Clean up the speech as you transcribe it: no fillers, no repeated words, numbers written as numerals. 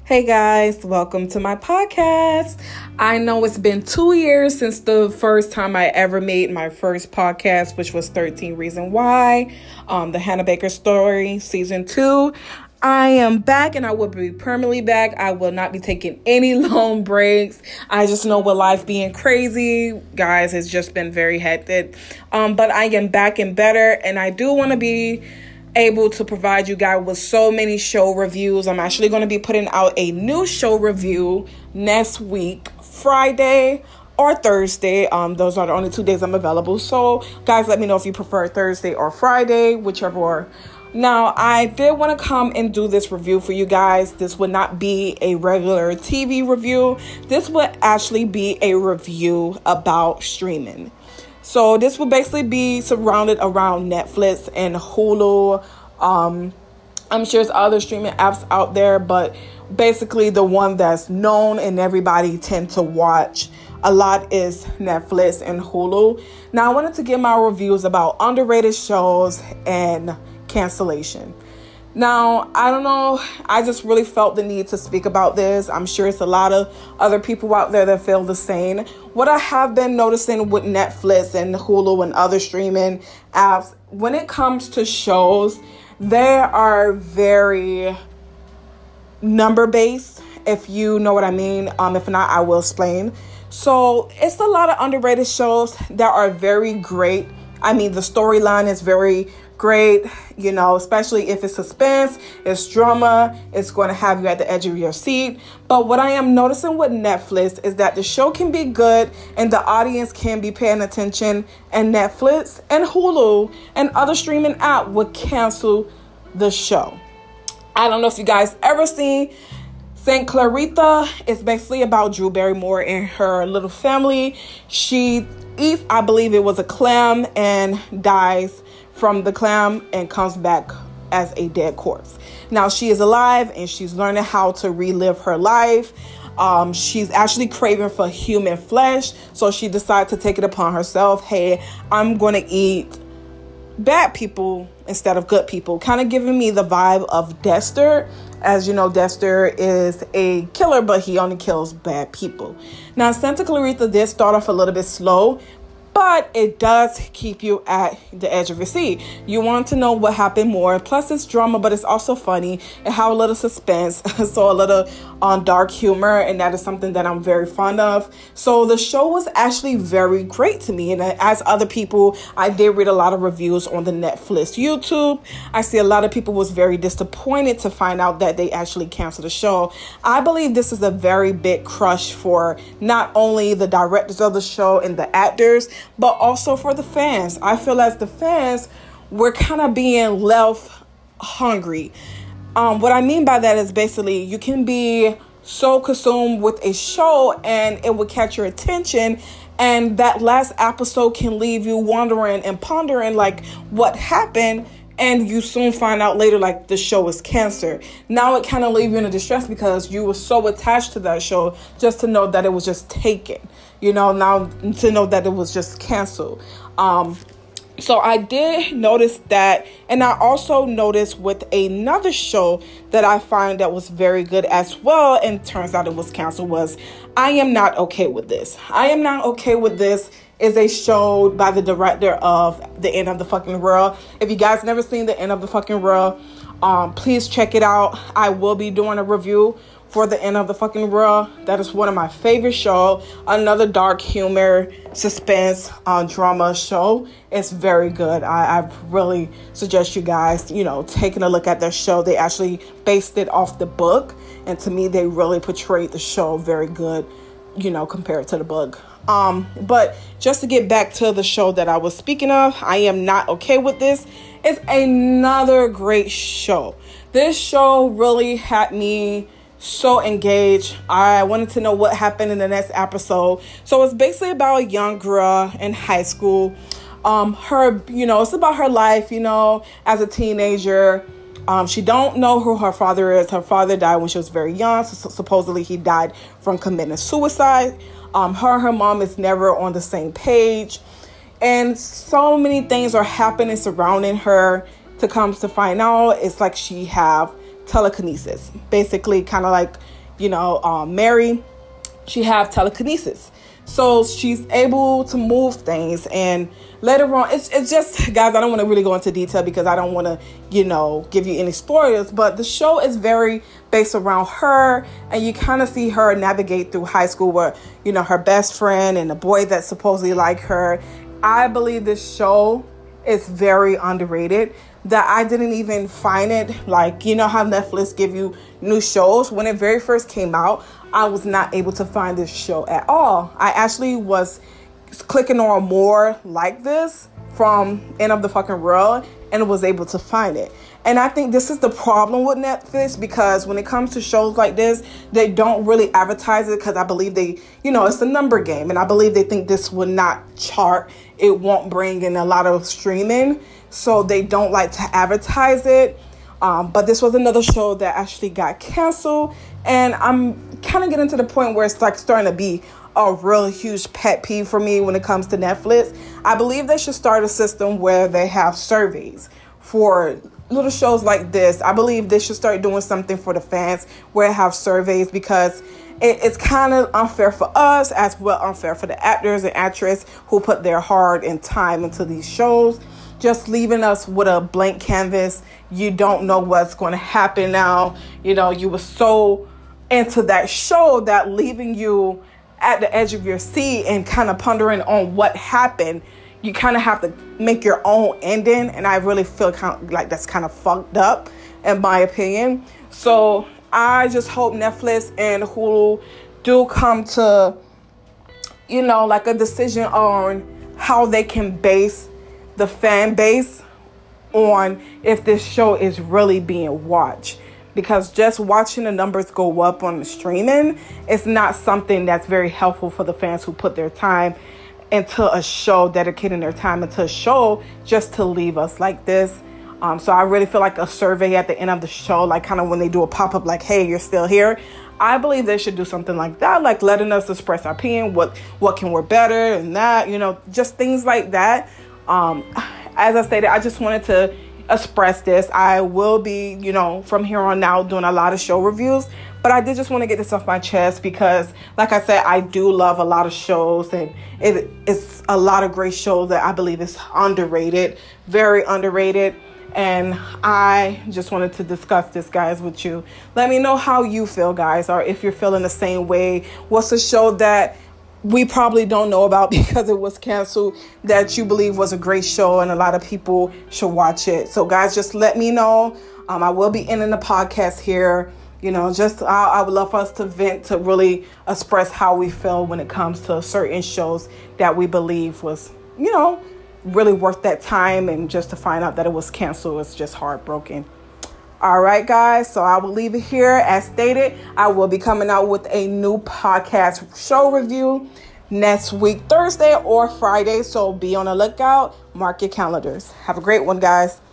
Hey guys, welcome to my podcast. I know it's been 2 years since the first time I ever made my first podcast, which was 13 Reasons Why, the Hannah Baker Story, Season 2. I am back and I will be permanently back. I will not be taking any long breaks. I just know with life being crazy, guys, it's just been very hectic. But I am back and better, and I do want to be able to provide you guys with so many show reviews. I'm actually going to be putting out a new show review next week, Friday or Thursday. Those are the only 2 days I'm available. So guys, let me know if you prefer Thursday or Friday, whichever. Now, I did want to come and do this review for you guys. This would not be a regular TV review. This would actually be a review about streaming. So this will basically be surrounded around Netflix and Hulu. I'm sure there's other streaming apps out there, but basically the one that's known and everybody tend to watch a lot is Netflix and Hulu. Now, I wanted to give my reviews about underrated shows and cancellation. Now, I don't know. I just really felt the need to speak about this. I'm sure it's a lot of other people out there that feel the same. What I have been noticing with Netflix and Hulu and other streaming apps, when it comes to shows, they are very number-based, if you know what I mean. If not, I will explain. So it's a lot of underrated shows that are very great. I mean, the storyline is very great, you know, especially if it's suspense, it's drama, it's going to have you at the edge of your seat. But what I am noticing with Netflix is that the show can be good and the audience can be paying attention, and Netflix and Hulu and other streaming app would cancel the show. I don't know if you guys ever seen St. Clarita. It's basically about Drew Barrymore and her little family. She eats, I believe it was a clam, and dies from the clam and comes back as a dead corpse. Now she is alive and she's learning how to relive her life. She's actually craving for human flesh, so she decided to take it upon herself. Hey, I'm going to eat bad people instead of good people. Kind of giving me the vibe of Dexter. As you know, Dexter is a killer, but he only kills bad people. Now, Santa Clarita did start off a little bit slow, but it does keep you at the edge of your seat. You want to know what happened more. Plus, it's drama, but it's also funny and have a little suspense. So a little dark humor, and that is something that I'm very fond of. So the show was actually very great to me. And as other people, I did read a lot of reviews on the Netflix YouTube. I see a lot of people was very disappointed to find out that they actually canceled the show. I believe this is a very big crush for not only the directors of the show and the actors, but also for the fans. I feel as the fans, we're kind of being left hungry. What I mean by that is basically you can be so consumed with a show and it will catch your attention, and that last episode can leave you wondering and pondering like what happened, and you soon find out later like the show is canceled. Now it kind of leaves you in a distress because you were so attached to that show just to know that it was just taken. You know, now to know that it was just canceled. So I did notice that. And I also noticed with another show that I find that was very good as well, and turns out it was canceled, was I Am Not Okay With This. I Am Not Okay With This is a show by the director of The End of the Fucking World. If you guys never seen The End of the Fucking World, please check it out. I will be doing a review for The End of the Fucking World. That is one of my favorite shows. Another dark humor, suspense, drama show. It's very good. I really suggest you guys, you know, taking a look at their show. They actually based it off the book, and to me, they really portrayed the show very good, you know, compared to the book. But just to get back to the show that I was speaking of, I Am Not Okay With This. It's another great show. This show really had me so engaged. I wanted to know what happened in the next episode. So it's basically about a young girl in high school. Her, you know, it's about her life, you know, as a teenager. She don't know who her father is. Her father died when she was very young. So supposedly he died from committing suicide. Her and her mom is never on the same page. And so many things are happening surrounding her. To come to find out, it's like she have telekinesis. Basically, kind of like Mary, she have telekinesis. So she's able to move things. And later on, it's just, guys, I don't want to really go into detail because I don't want to, give you any spoilers. But the show is very based around her. And you kind of see her navigate through high school where, her best friend and the boy that supposedly like her. I believe this show is very underrated. That I didn't even find it, like, how Netflix give you new shows. When it very first came out, I was not able to find this show at all. I actually was clicking on more like this from End of the Fucking World and was able to find it. And I think this is the problem with Netflix, because when it comes to shows like this, they don't really advertise it because I believe they, it's a number game. And I believe they think this will not chart. It won't bring in a lot of streaming. So they don't like to advertise it. But this was another show that actually got canceled. And I'm kind of getting to the point where it's like starting to be a real huge pet peeve for me when it comes to Netflix. I believe they should start a system where they have surveys for little shows like this. I believe they should start doing something for the fans where they have surveys, because it's kind of unfair for us, as well unfair for the actors and actresses who put their heart and time into these shows. Just leaving us with a blank canvas. You don't know what's going to happen now. You were so into that show that leaving you at the edge of your seat and kind of pondering on what happened. You kind of have to make your own ending. And I really feel kind of like that's kind of fucked up, in my opinion. So I just hope Netflix and Hulu do come to, like a decision on how they can base the fan base on if this show is really being watched. Because just watching the numbers go up on the streaming is not something that's very helpful for the fans who put their time into a show, dedicating their time into a show just to leave us like this. So I really feel like a survey at the end of the show, like kind of when they do a pop-up like, hey, you're still here. I believe they should do something like that, like letting us express our opinion, what can work better and that, just things like that. As I stated, I just wanted to express this. I will be, from here on out doing a lot of show reviews, but I did just want to get this off my chest because, like I said, I do love a lot of shows, and it's a lot of great shows that I believe is underrated, very underrated. And I just wanted to discuss this, guys, with you. Let me know how you feel, guys, or if you're feeling the same way. What's a show that we probably don't know about because it was canceled that you believe was a great show and a lot of people should watch it? So, guys, just let me know. I will be ending the podcast here. I would love for us to vent, to really express how we feel when it comes to certain shows that we believe was, really worth that time, and just to find out that it was canceled, it's just heartbroken. All right, guys, so I will leave it here. As stated, I will be coming out with a new podcast show review next week, Thursday or Friday, so be on the lookout. Mark your calendars. Have a great one, guys.